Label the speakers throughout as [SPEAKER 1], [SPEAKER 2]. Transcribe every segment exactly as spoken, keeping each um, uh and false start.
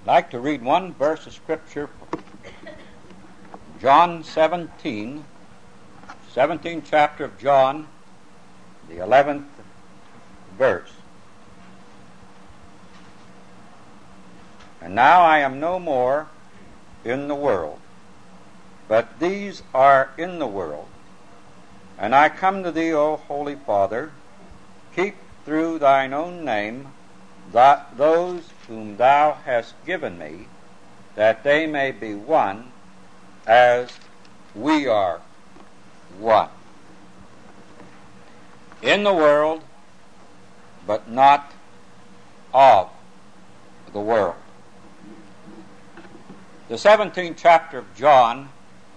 [SPEAKER 1] I'd like to read one verse of Scripture, John seventeen, seventeenth chapter of John, the eleventh verse. And now I am no more in the world, but these are in the world. And I come to thee, O Holy Father, keep through thine own name that those whom thou hast given me, that they may be one as we are one. In the world, but not of the world. The seventeenth chapter of John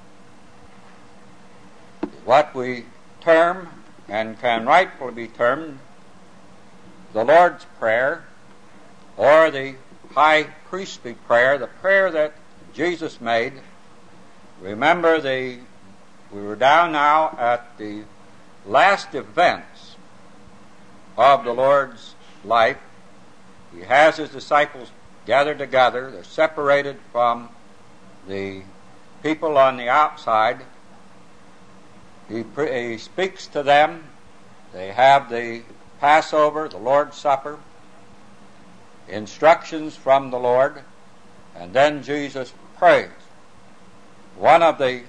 [SPEAKER 1] is what we term and can rightfully be termed the Lord's Prayer, or the high priestly prayer, the prayer that Jesus made. Remember, the we were down now at the last events of the Lord's life. He has his disciples gathered together. They're separated from the people on the outside. He, pre- he speaks to them. They have the Passover, the Lord's Supper, instructions from the Lord, and then Jesus prays. One of the,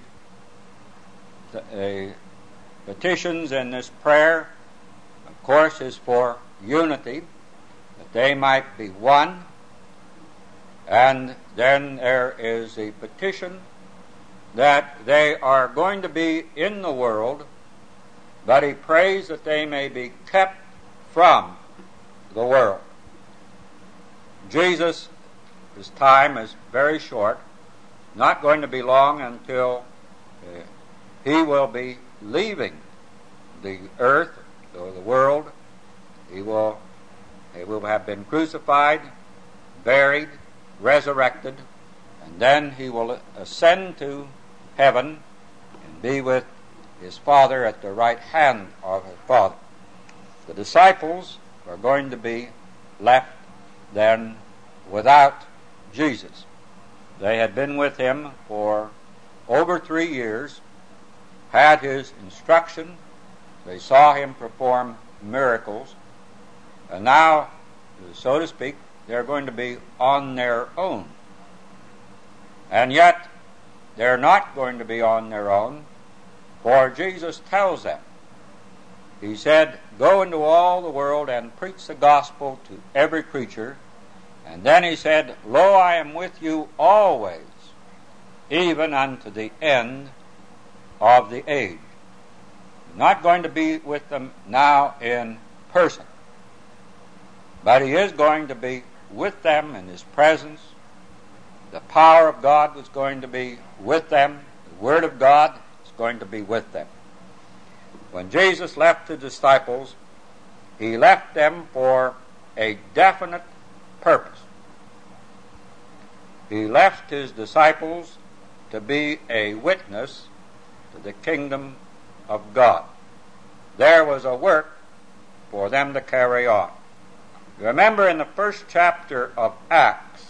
[SPEAKER 1] the petitions in this prayer, of course, is for unity, that they might be one. And then there is a petition that they are going to be in the world, but he prays that they may be kept from the world. Jesus, his time is very short, not going to be long until uh, he will be leaving the earth or the world. He will, he will have been crucified, buried, resurrected, and then he will ascend to heaven and be with his Father at the right hand of his Father. The disciples are going to be left then without Jesus. They had been with him for over three years, had his instruction, they saw him perform miracles, and now, so to speak, they're going to be on their own. And yet, they're not going to be on their own, for Jesus tells them, he said, go into all the world and preach the gospel to every creature. And then he said, lo, I am with you always, even unto the end of the age. He's not going to be with them now in person, but he is going to be with them in his presence. The power of God was going to be with them. The Word of God is going to be with them. When Jesus left the disciples, he left them for a definite purpose. He left his disciples to be a witness to the kingdom of God. There was a work for them to carry on. Remember in the first chapter of Acts,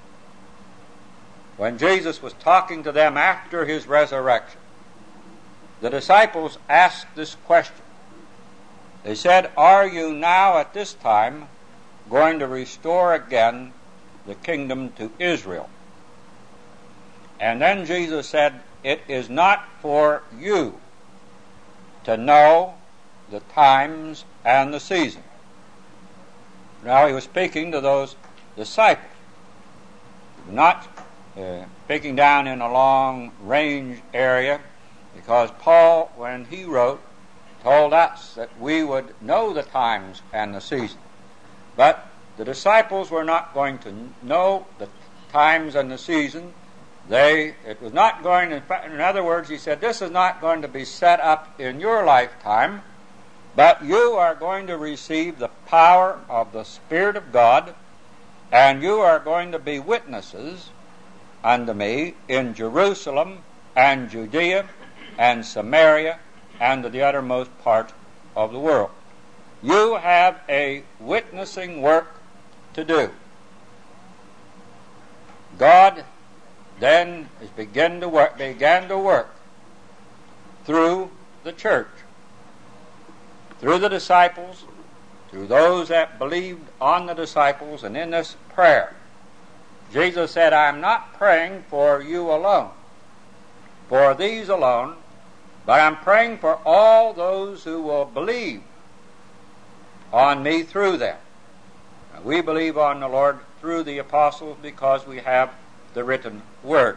[SPEAKER 1] when Jesus was talking to them after his resurrection, the disciples asked this question. They said, are you now at this time going to restore again the kingdom to Israel? And then Jesus said, it is not for you to know the times and the season. Now he was speaking to those disciples, not uh, speaking down in a long range area, because Paul, when he wrote, told us that we would know the times and the season. But the disciples were not going to know the times and the season. They, it was not going to, in other words, he said, this is not going to be set up in your lifetime, but you are going to receive the power of the Spirit of God, and you are going to be witnesses unto me in Jerusalem and Judea and Samaria and to the uttermost part of the world. You have a witnessing work to do. God then is begin to work, began to work through the church, through the disciples, through those that believed on the disciples. And in this prayer, Jesus said, I'm not praying for you alone, for these alone, but I'm praying for all those who will believe on me through them. Now, we believe on the Lord through the apostles because we have the written word.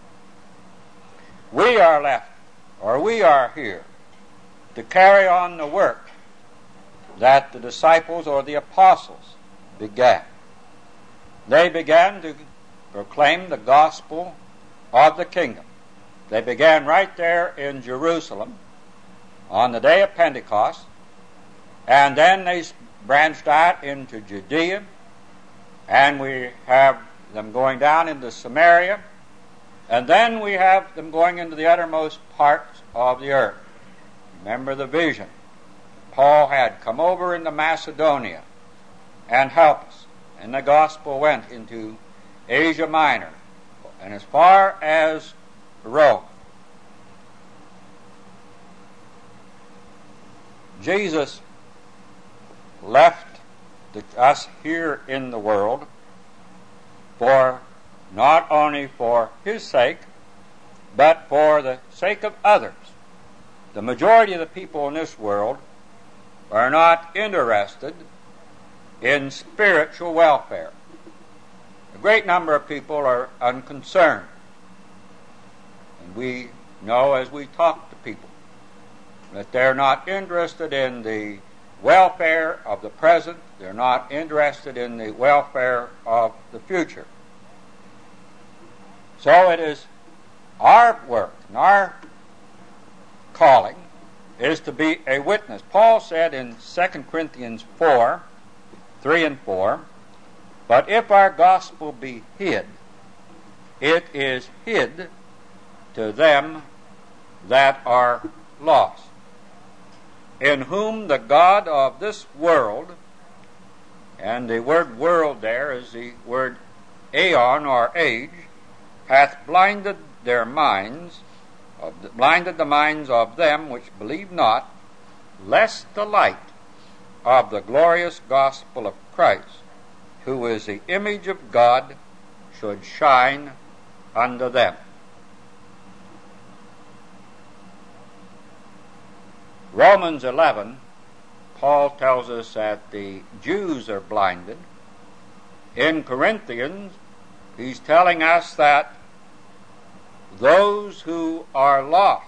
[SPEAKER 1] We are left, or we are here, to carry on the work that the disciples or the apostles began. They began to proclaim the gospel of the kingdom. They began right there in Jerusalem on the day of Pentecost, and then they branched out into Judea, and we have them going down into Samaria, and then we have them going into the uttermost parts of the earth. Remember the vision Paul had: come over into Macedonia and help us. And the gospel went into Asia Minor and as far as Rome. Jesus left the, us here in the world for not only for his sake, but for the sake of others. The majority of the people in this world are not interested in spiritual welfare. A great number of people are unconcerned. And we know as we talk to people that they're not interested in the welfare of the present. They're not interested in the welfare of the future. So it is our work and our calling is to be a witness. Paul said in Second Corinthians four, three and four, but if our gospel be hid, it is hid to them that are lost, in whom the God of this world, and the word world there is the word aeon or age, hath blinded their minds, of the, blinded the minds of them which believe not, lest the light of the glorious gospel of Christ, who is the image of God, should shine unto them. Romans eleven, Paul tells us that the Jews are blinded. In Corinthians, he's telling us that those who are lost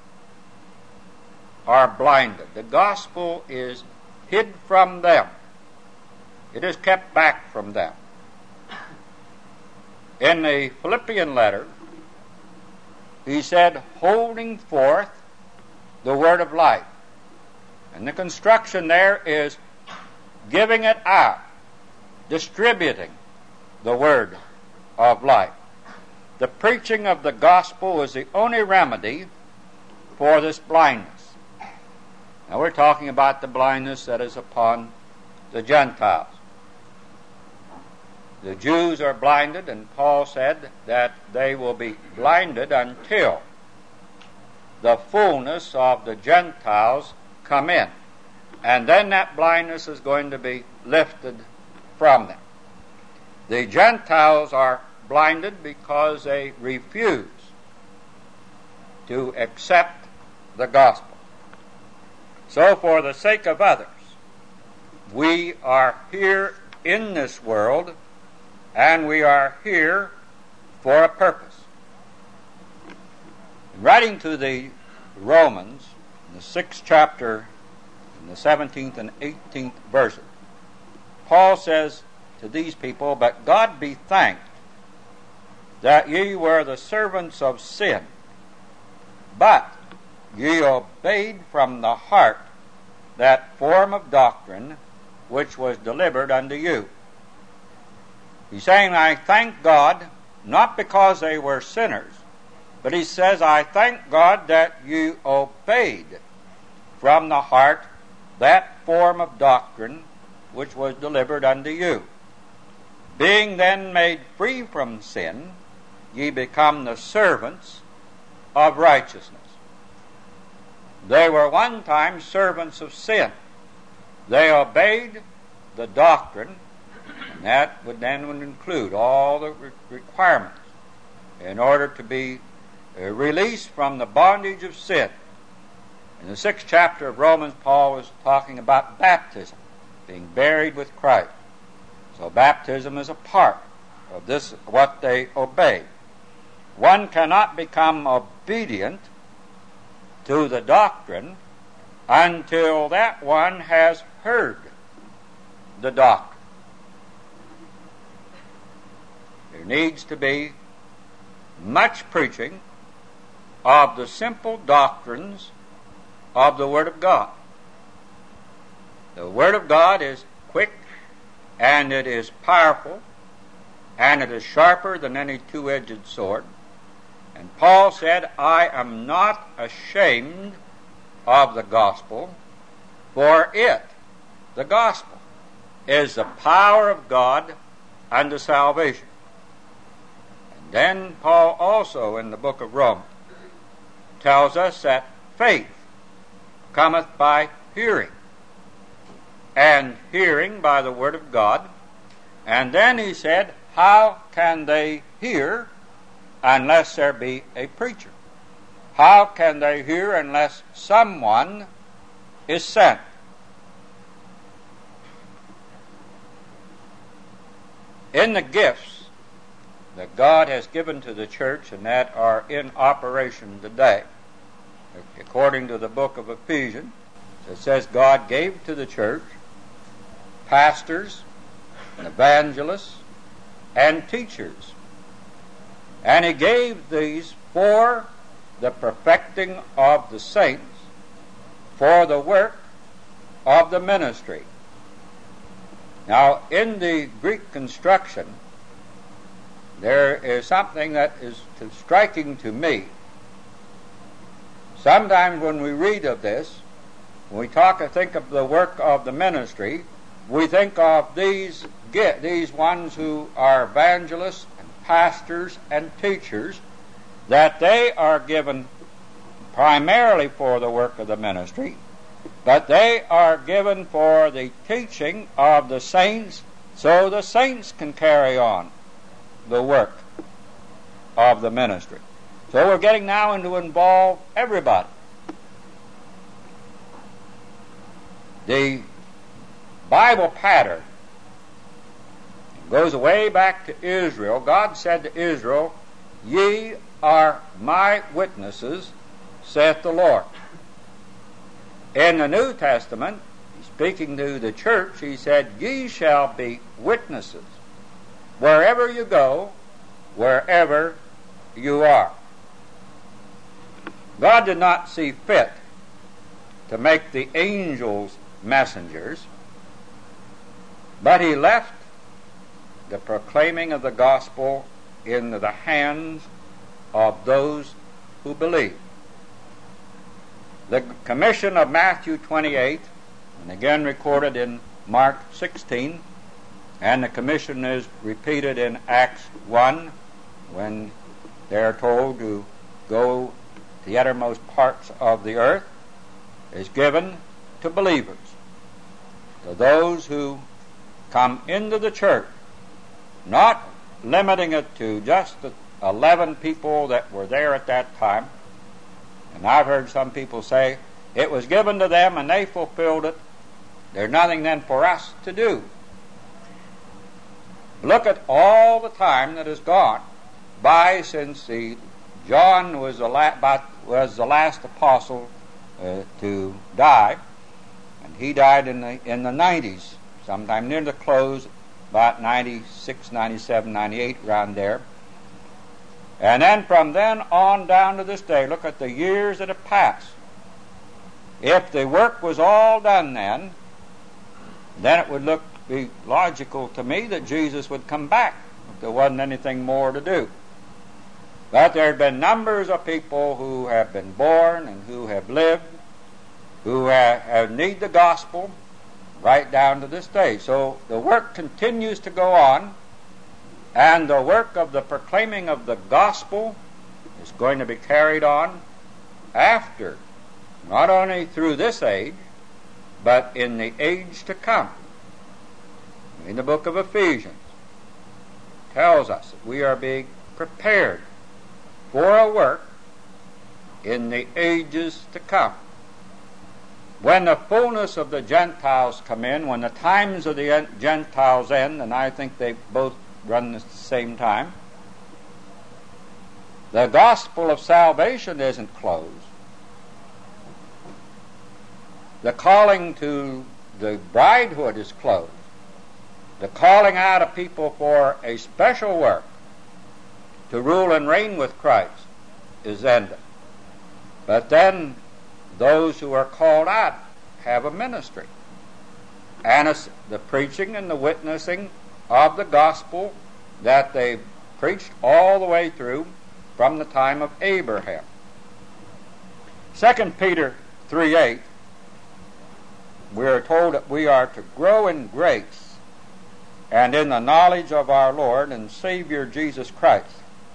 [SPEAKER 1] are blinded. The gospel is hid from them. It is kept back from them. In the Philippian letter, he said, holding forth the word of life. And the construction there is giving it out, distributing the word of life. The preaching of the gospel is the only remedy for this blindness. Now we're talking about the blindness that is upon the Gentiles. The Jews are blinded, and Paul said that they will be blinded until the fullness of the Gentiles come in. And then that blindness is going to be lifted from them. The Gentiles are blinded because they refuse to accept the gospel. So for the sake of others, we are here in this world, and we are here for a purpose. In writing to the Romans, in the sixth chapter, in the seventeenth and eighteenth verses, Paul says to these people, but God be thanked that ye were the servants of sin, but ye obeyed from the heart that form of doctrine which was delivered unto you. He's saying, I thank God, not because they were sinners, but he says, I thank God that you obeyed from the heart that form of doctrine which was delivered unto you. Being then made free from sin, ye become the servants of righteousness. They were one time servants of sin. They obeyed the doctrine, and that would then would include all the re- requirements in order to be uh, released from the bondage of sin. In the sixth chapter of Romans, Paul was talking about baptism, being buried with Christ. So baptism is a part of this, what they obey. One cannot become obedient to the doctrine until that one has heard the doctrine. There needs to be much preaching of the simple doctrines of the Word of God. The Word of God is quick, and it is powerful, and it is sharper than any two-edged sword. And Paul said, I am not ashamed of the gospel, for it, the gospel, is the power of God unto salvation. And then Paul also in the book of Romans tells us that faith cometh by hearing, and hearing by the word of God. And then he said, how can they hear unless there be a preacher? How can they hear unless someone is sent? In the gifts that God has given to the church and that are in operation today, according to the book of Ephesians, it says God gave to the church pastors and evangelists and teachers. And he gave these for the perfecting of the saints, for the work of the ministry. Now, in the Greek construction, there is something that is striking to me. Sometimes when we read of this, when we talk or think of the work of the ministry, we think of these these ones who are evangelists and pastors and teachers, that they are given primarily for the work of the ministry, but they are given for the teaching of the saints, so the saints can carry on the work of the ministry. So we're getting now into involve everybody. The Bible pattern goes way back to Israel. God said to Israel, ye are my witnesses, saith the Lord. In the New Testament, speaking to the church, he said, ye shall be witnesses wherever you go, wherever you are. God did not see fit to make the angels messengers, but he left the proclaiming of the gospel in the hands of those who believe. The commission of Matthew twenty-eight, and again recorded in Mark sixteen, and the commission is repeated in Acts one, when they are told to go to the uttermost parts of the earth, is given to believers, to those who come into the church, not limiting it to just the eleven people that were there at that time. And I've heard some people say, it was given to them and they fulfilled it. There's nothing then for us to do. Look at all the time that has gone by since the John was the, la- was the last apostle uh, to die. And he died in the, in the nineties, sometime near the close, about ninety-six, ninety-seven, ninety-eight, around there. And then from then on down to this day, look at the years that have passed. If the work was all done then, then it would look be logical to me that Jesus would come back if there wasn't anything more to do. But there have been numbers of people who have been born and who have lived, who have, have need the gospel right down to this day. So the work continues to go on, And the work of the proclaiming of the gospel is going to be carried on after, not only through this age, but in the age to come. In the book of Ephesians, it tells us that we are being prepared for a work in the ages to come. When the fullness of the Gentiles come in, when the times of the Gentiles end, and I think they both run at the same time, the gospel of salvation isn't closed. The calling to the bridehood is closed. The calling out of people for a special work to rule and reign with Christ is ended. But then those who are called out have a ministry. And it's the preaching and the witnessing of the gospel that they preached all the way through from the time of Abraham. Second Peter three eight, we are told that we are to grow in grace and in the knowledge of our Lord and Savior Jesus Christ.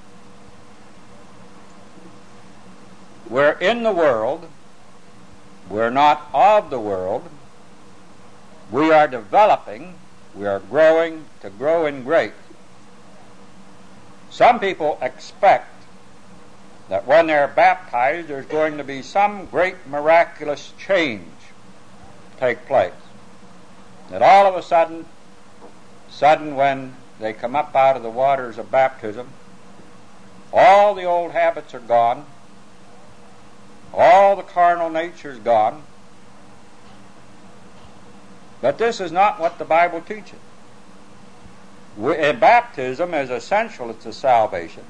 [SPEAKER 1] We're in the world. We're not of the world. We are developing. We are growing to grow in grace. Some people expect that when they're baptized, there's going to be some great miraculous change take place. That all of a sudden, sudden when they come up out of the waters of baptism, all the old habits are gone, all the carnal nature is gone. But this is not what the Bible teaches. We, baptism is essential to salvation,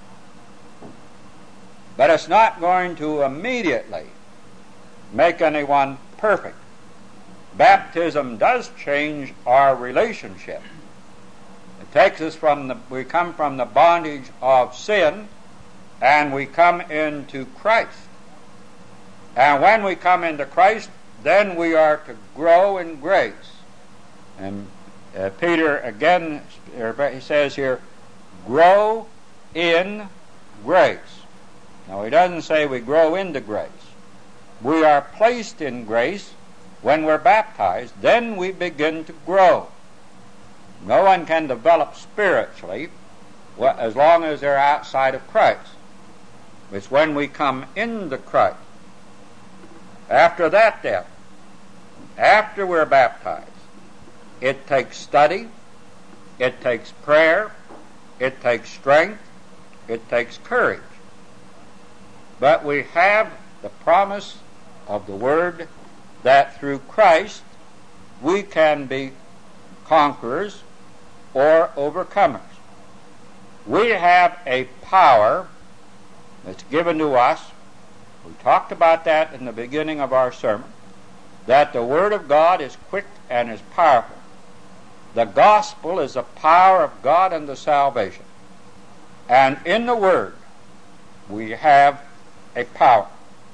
[SPEAKER 1] but it's not going to immediately make anyone perfect. Baptism does change our relationship. It takes us from the, we come from the bondage of sin, and we come into Christ. And when we come into Christ, then we are to grow in grace. And uh, Peter again, he says here, grow in grace. Now he doesn't say we grow into grace. We are placed in grace when we're baptized. Then we begin to grow. No one can develop spiritually as long as they're outside of Christ. It's when we come into Christ. After that, then, after we're baptized, it takes study, it takes prayer, it takes strength, it takes courage. But we have the promise of the Word that through Christ we can be conquerors or overcomers. We have a power that's given to us. We talked about that in the beginning of our sermon, that the Word of God is quick and is powerful. The gospel is the power of God unto salvation. And in the Word, we have a power.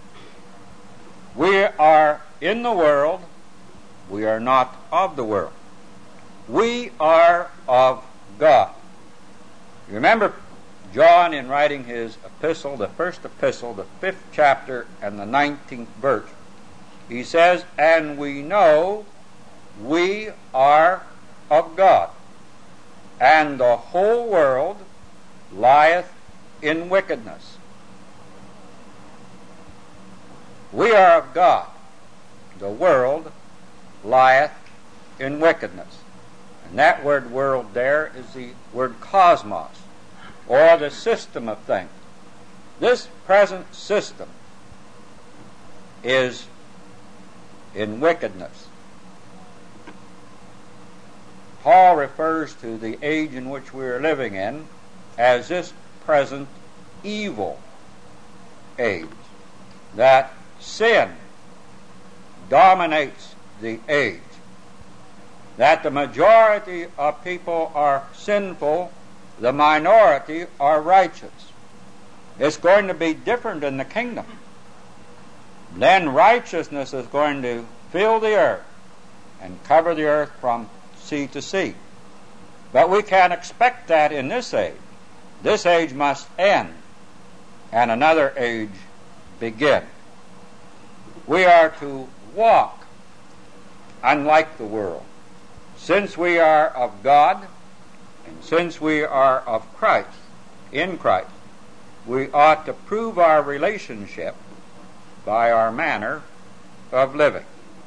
[SPEAKER 1] We are in the world. We are not of the world. We are of God. You remember John, in writing his epistle, the first epistle, the fifth chapter and the nineteenth verse, he says, and we know we are of God, and the whole world lieth in wickedness. We are of God. The world lieth in wickedness. And that word world there is the word cosmos, or the system of things. This present system is in wickedness. Paul refers to the age in which we are living in as this present evil age, that sin dominates the age, that the majority of people are sinful, the minority are righteous. It's going to be different in the kingdom. Then righteousness is going to fill the earth and cover the earth from sea to sea. But we can't expect that in this age. This age must end and another age begin. We are to walk unlike the world. Since we are of God, and since we are of Christ, in Christ, we ought to prove our relationship by our manner of living.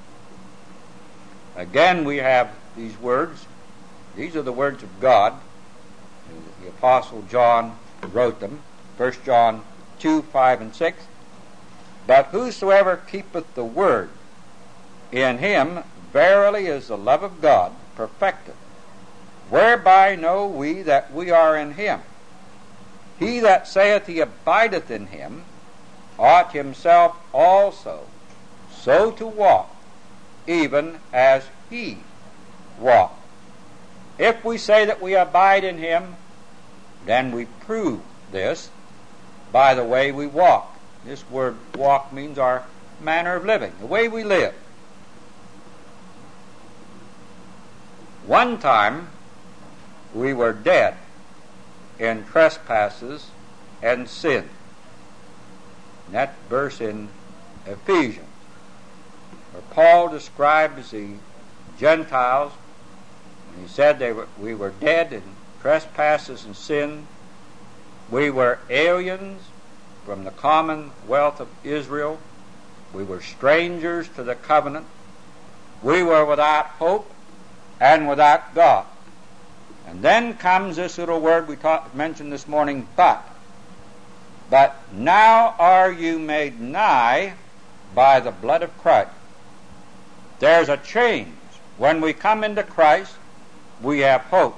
[SPEAKER 1] Again, we have these words. These are the words of God. The Apostle John wrote them. First John two, five, and six. But whosoever keepeth the word, in him verily is the love of God perfected. Whereby know we that we are in him. He that saith he abideth in him ought himself also so to walk, even as he walked. If we say that we abide in him, then we prove this by the way we walk. This word walk means our manner of living, the way we live. One time we were dead in trespasses and sin. And that verse in Ephesians, where Paul describes the Gentiles, and he said they were, we were dead in trespasses and sin. We were aliens from the commonwealth of Israel. We were strangers to the covenant. We were without hope and without God. And then comes this little word we taught, mentioned this morning, but. But now are you made nigh by the blood of Christ. There's a change. When we come into Christ, we have hope.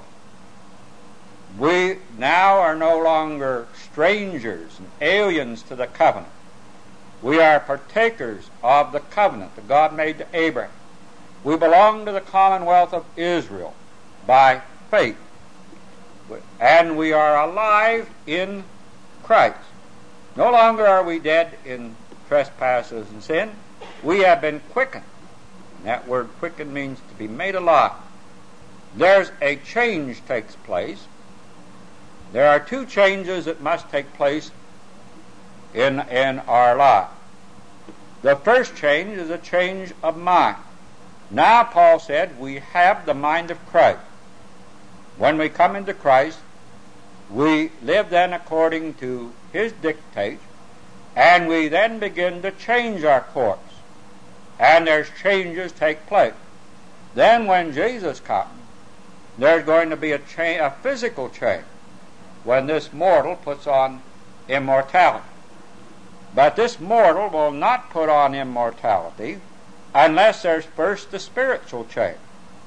[SPEAKER 1] We now are no longer strangers and aliens to the covenant. We are partakers of the covenant that God made to Abraham. We belong to the commonwealth of Israel by faith. And we are alive in Christ. No longer are we dead in trespasses and sin. We have been quickened. And that word quickened means to be made alive. There's a change takes place. There are two changes that must take place in, in our life. The first change is a change of mind. Now, Paul said, we have the mind of Christ. When we come into Christ, we live then according to his dictates, and we then begin to change our course. And there's changes take place. Then when Jesus comes, there's going to be a, cha- a physical change when this mortal puts on immortality. But this mortal will not put on immortality unless there's first the spiritual change.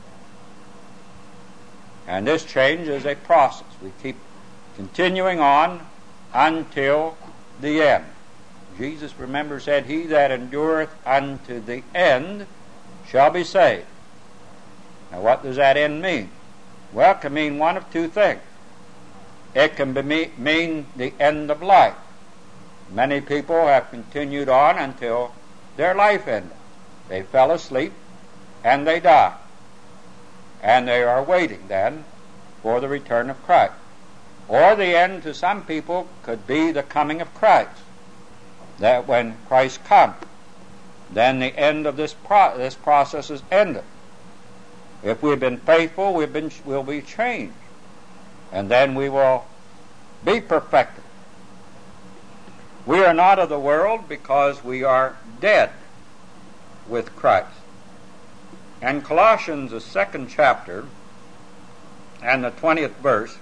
[SPEAKER 1] And this change is a process. We keep continuing on until the end. Jesus, remember, said, he that endureth unto the end shall be saved. Now, what does that end mean? Well, it can mean one of two things. It can be, mean the end of life. Many people have continued on until their life ended. They fell asleep and they died. And they are waiting then for the return of Christ. Or the end to some people could be the coming of Christ. That when Christ comes, then the end of this pro- this process is ended. If we've been faithful, we've been we'll be changed, and then we will be perfected. We are not of the world because we are dead with Christ. And Colossians, the second chapter, and the twentieth verse,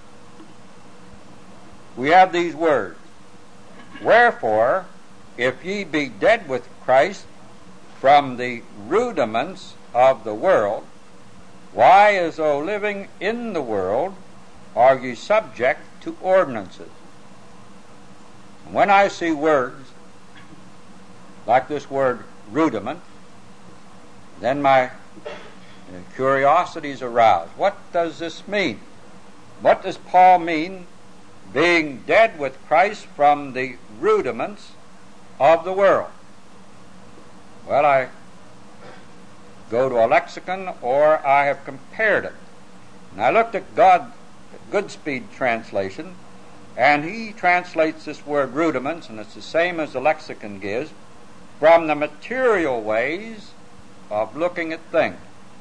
[SPEAKER 1] we have these words: Wherefore, if ye be dead with Christ from the rudiments of the world, why, as though living in the world, are ye subject to ordinances? And when I see words like this word rudiment, then my curiosity is aroused. What does this mean? What does Paul mean, being dead with Christ from the rudiments of the world? Well, I go to a lexicon, or I have compared it. And I looked at God, Goodspeed translation, and he translates this word rudiments, and it's the same as the lexicon gives, from the material ways of looking at things.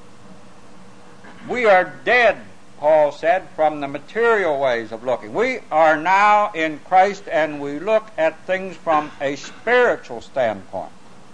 [SPEAKER 1] We are dead, Paul said, from the material ways of looking. We are now in Christ, and we look at things from a spiritual standpoint.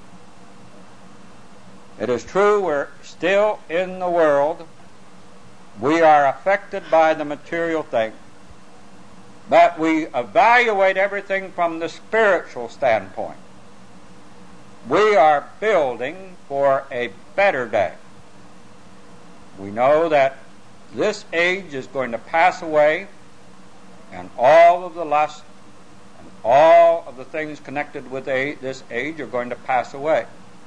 [SPEAKER 1] It is true we're still in the world. We are affected by the material thing. But we evaluate everything from the spiritual standpoint. We are building for a better day. We know that this age is going to pass away, and all of the lust and all of the things connected with this age are going to pass away.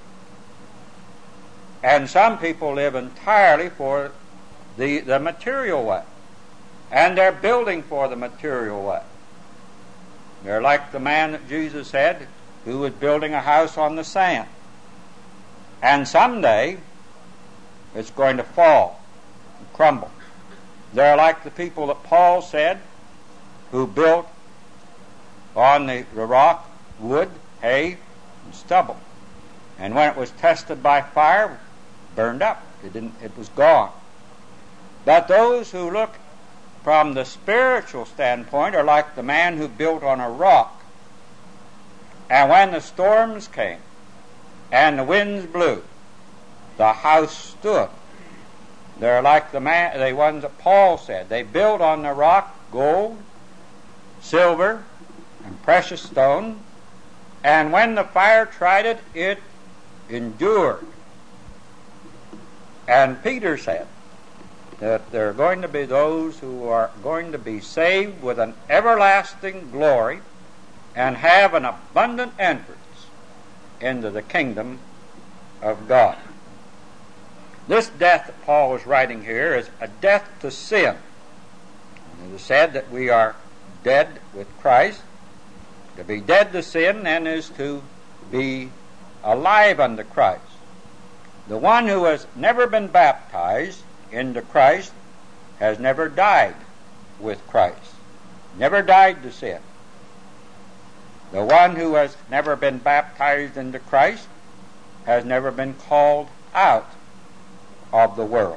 [SPEAKER 1] And some people live entirely for the, the material way, and they're building for the material way. They're like the man that Jesus said, who was building a house on the sand. And someday it's going to fall and crumble. They're like the people that Paul said, who built on the rock, wood, hay, and stubble. And when it was tested by fire, burned up. It didn't, it was gone. But those who look from the spiritual standpoint are like the man who built on a rock. And when the storms came and the winds blew, the house stood. They're like the man, the ones that Paul said. They built on the rock gold, silver, and precious stone. And when the fire tried it, it endured. And Peter said that there are going to be those who are going to be saved with an everlasting glory and have an abundant entrance into the kingdom of God. This death that Paul is writing here is a death to sin. It is said that we are dead with Christ. To be dead to sin, then, is to be alive unto Christ. The one who has never been baptized into Christ has never died with Christ, never died to sin. The one who has never been baptized into Christ has never been called out of the world.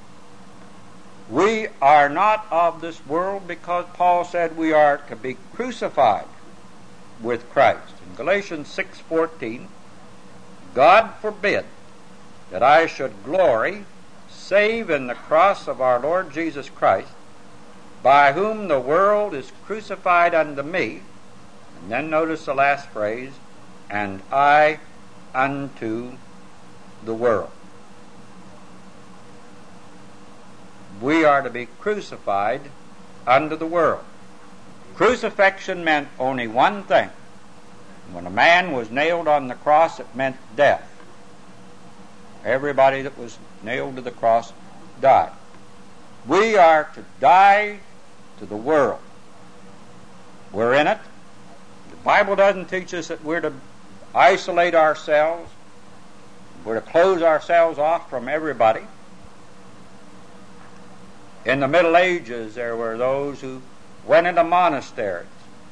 [SPEAKER 1] We are not of this world because Paul said we are to be crucified with Christ. In Galatians six fourteen, God forbid that I should glory save in the cross of our Lord Jesus Christ, by whom the world is crucified unto me. And then notice the last phrase, and I unto the world. We are to be crucified unto the world. Crucifixion meant only one thing. When a man was nailed on the cross, it meant death. Everybody that was nailed to the cross died. We are to die to the world. We're in it. The Bible doesn't teach us that we're to isolate ourselves. We're to close ourselves off from everybody. In the Middle Ages, there were those who went into monasteries,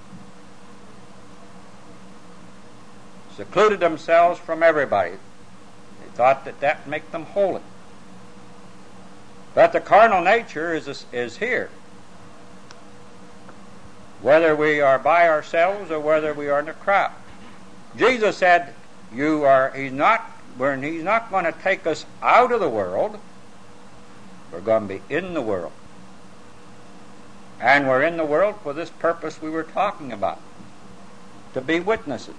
[SPEAKER 1] secluded themselves from everybody. They thought that that would make them holy. But the carnal nature is, is here. Whether we are by ourselves or whether we are in a crowd. Jesus said, "You are." He's not. He's not going to take us out of the world. We're going to be in the world. And we're in the world for this purpose we were talking about, to be witnesses.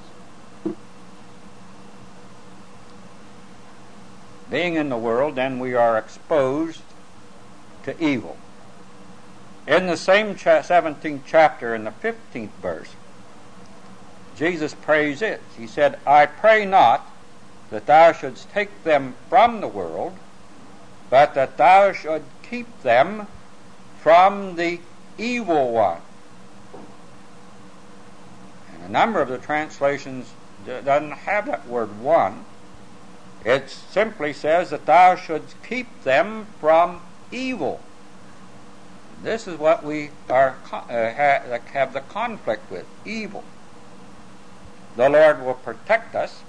[SPEAKER 1] Being in the world, then we are exposed to evil. In the same seventeenth chapter, in the fifteenth verse, Jesus prays it. He said, "I pray not that thou shouldst take them from the world, but that thou should keep them from the evil one." And a number of the translations doesn't have that word "one." It simply says that thou shouldst keep them from evil. This is what we are uh, have the conflict with, evil. The Lord will protect us.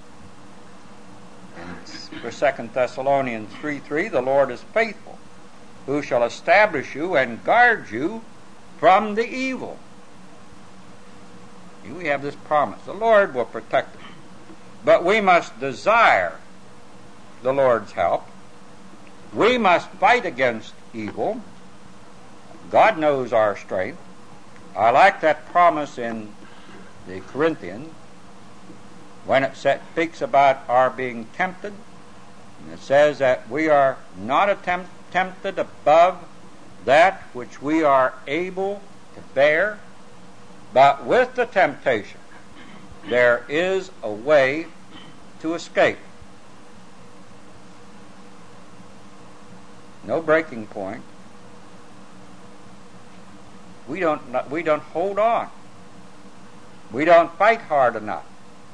[SPEAKER 1] And for Second Thessalonians three three, the Lord is faithful, who shall establish you and guard you from the evil. We have this promise. The Lord will protect us. But we must desire the Lord's help. We must fight against evil. God knows our strength. I like that promise in the Corinthians when it speaks about our being tempted. And it says that we are not attempt, tempted above that which we are able to bear, but with the temptation there is a way to escape. No breaking point. We don't, we don't hold on. We don't fight hard enough.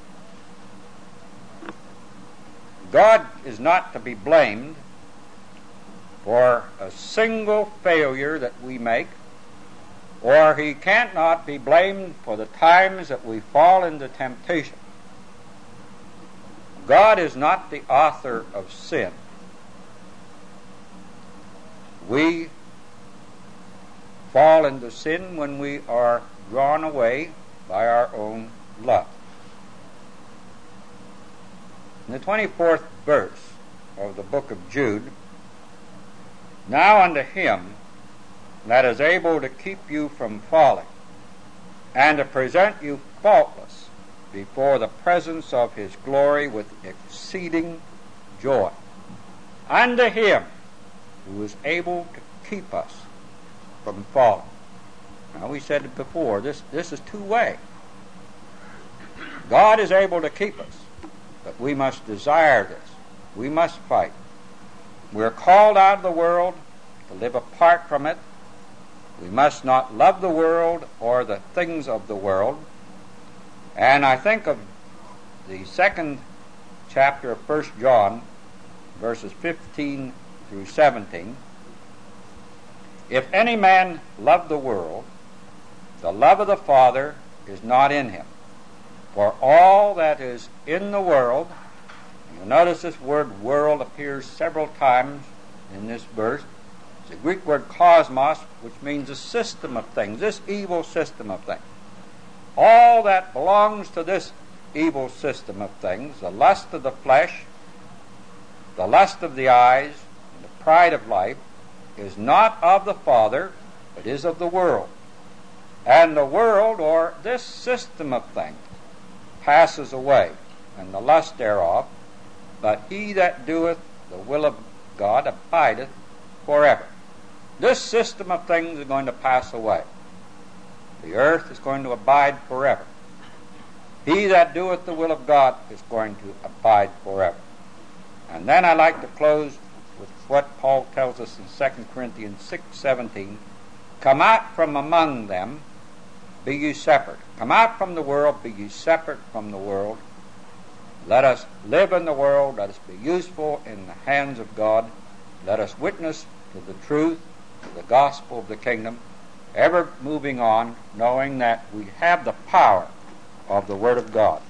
[SPEAKER 1] God is not to be blamed for a single failure that we make, or He cannot be blamed for the times that we fall into temptation. God is not the author of sin. We fall into sin when we are drawn away by our own love. In the twenty-fourth verse of the book of Jude, now unto Him that is able to keep you from falling, and to present you faultless before the presence of His glory with exceeding joy. Unto Him who is able to keep us from falling. Now, we said it before, this, this is two-way. God is able to keep us, but we must desire this. We must fight. We're called out of the world to live apart from it. We must not love the world or the things of the world. And I think of the second chapter of First John, verses fifteen through seventeen. If any man love the world, the love of the Father is not in him. For all that is in the world, you'll notice this word world appears several times in this verse. It's the Greek word cosmos, which means a system of things, this evil system of things. All that belongs to this evil system of things, the lust of the flesh, the lust of the eyes, and the pride of life, is not of the Father, but is of the world. And the world, or this system of things, passes away, and the lust thereof, but he that doeth the will of God abideth forever. This system of things is going to pass away. The earth is going to abide forever. He that doeth the will of God is going to abide forever. And then I like to close with what Paul tells us in Second Corinthians six seventeen. Come out from among them, be ye separate. Come out from the world, be ye separate from the world. Let us live in the world. Let us be useful in the hands of God. Let us witness to the truth, to the gospel of the kingdom, ever moving on, knowing that we have the power of the Word of God.